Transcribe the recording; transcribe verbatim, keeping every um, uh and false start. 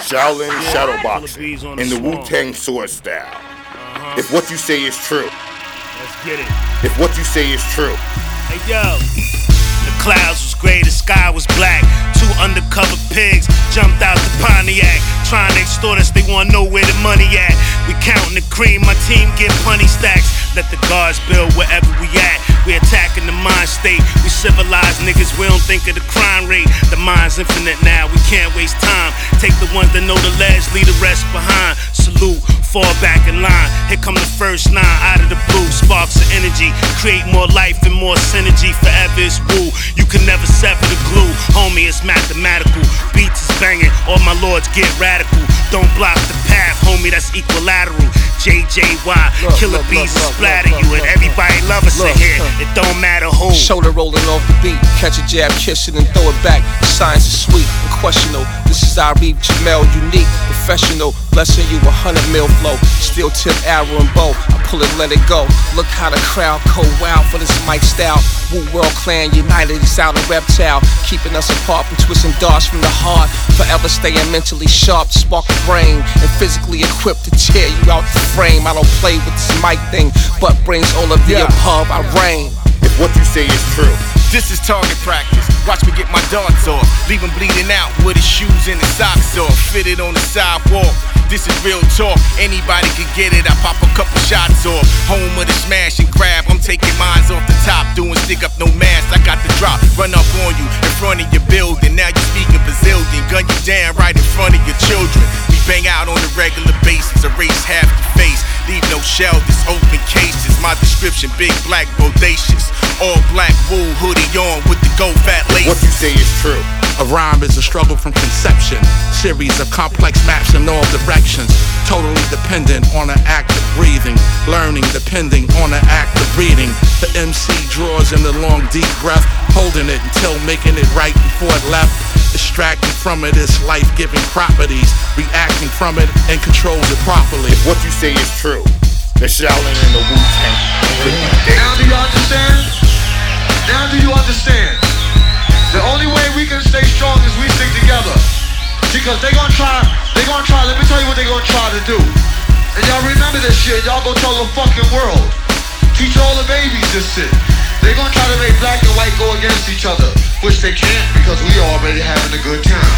Shaolin Shadowboxing in the Wu-Tang Sword style. Uh-huh. If what you say is true. Let's get it. If what you say is true. Hey yo, the clouds was gray, the sky was black. Two undercover pigs jumped out the Pontiac, trying to extort us, they wanna know where the money at. We counting the cream, my team get plenty stacks. Let the guards build wherever we at. We attacking the mind state. We civilized niggas, we don't think of the crime rate. The mind's infinite now, we can't waste time. Take the ones that know the ledge, leave the rest behind. Salute, fall back in line. Here come the first nine out of the blue. Sparks of energy, create more life and more synergy. Forever is woo, you can never sever the glue. Homie, it's mathematical, beats is banging. All my lords get radical. Don't block the path, homie, that's equilateral. J J Y, look, killer look, bees look, splatter look, you look, and everybody love us in here. It don't matter who. Shoulder rolling off the beat, catch a jab, kiss it and throw it back. Science is sweet, unquestionable. This is Ari Jamel, unique, professional. Blessing you a hundred mil flow. Steel tip, arrow and bow. I pull it, let it go. Look how the crowd go wild for this mic style. Wu World Clan united, it's out a reptile, keeping us apart from twisting darts from the heart. Forever staying mentally sharp, spark the brain, and physically equipped to tear you out the frame. I don't play with this mic thing, but brings all of the yeah. above. I reign. If what you say is true. This is target practice. Watch me get my darts off. Leave him bleeding out with his shoes and his socks off. Fitted on the sidewalk. This is real talk. Anybody can get it. I pop a couple shots off. Home of the smash and grab. I'm taking mines off the top. Doing stick up no mask. I got the drop. Run up on you in front of your building. Now you speaking Brazilian. Gun you down right in front of your children. We bang out on a regular basis. Erase half the face. Leave no shell. This open cases. My description: big black bodacious. All black wool hoodie on with the gold fat lace. What you say is true. A rhyme is a struggle from conception. Series of complex maps in all directions. Totally dependent on an act of breathing. Learning depending on an act of reading. The M C draws in a long deep breath, holding it until making it right before it left. Extracting from it its life-giving properties. Reacting from it and controls it properly. If what you say is true, the Shaolin and the Wu-Tang. Now do you understand? Now do you understand? The only way we can stay strong is we stick together. Because they gonna try, they gonna try, let me tell you what they gonna try to do. And y'all remember this shit, y'all go tell the fucking world. Teach all the babies this shit. They gonna try to make black and white go against each other. Which they can't because we already having a good time.